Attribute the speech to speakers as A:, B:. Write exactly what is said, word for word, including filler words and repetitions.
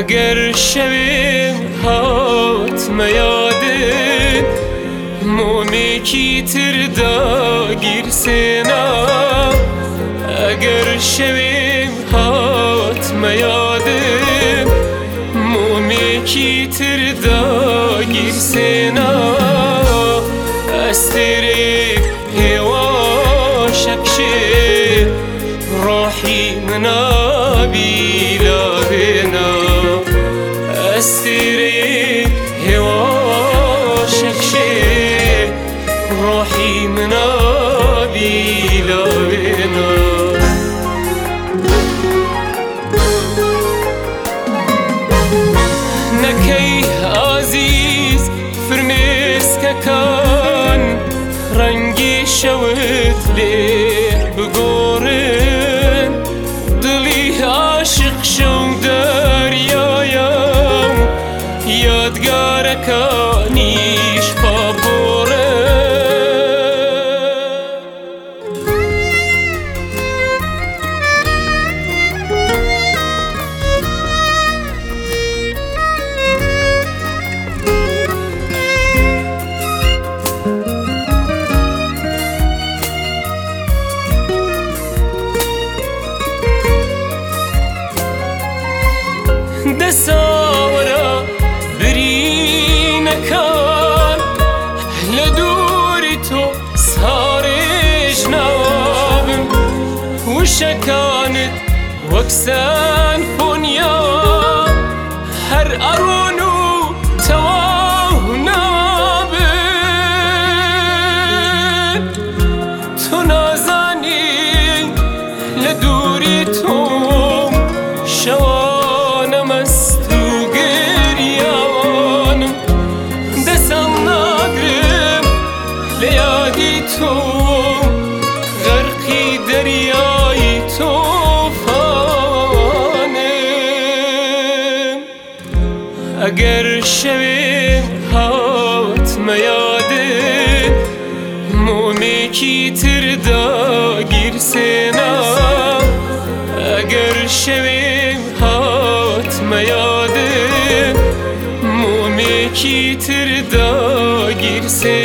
A: اگر شویم حتما یادن مومی کی تردا گیرسینا اگر شویم حتما یادن مومی کی تردا گیرسینا استری هوا شکشه روحی منابی لابنا استری هوا شکشه روحی منابی لابنا نکی عزیز فرمیز که کن رنگی شوت لی بگورن دلی عاشق شو دریایم یادگار کانیش پاپورن دساورا برین کن لدوری تو سارش نابم وشکانت وکسن فنیا هر ارونو تواه نابم تو نازانی لدوری تو شوا لیادی تو غرقی دریای توفانم اگر شویم حتما یادن مومی کی تردا گیرسینا اگر شویم حتما یادن مومی کی تردا گیرسینا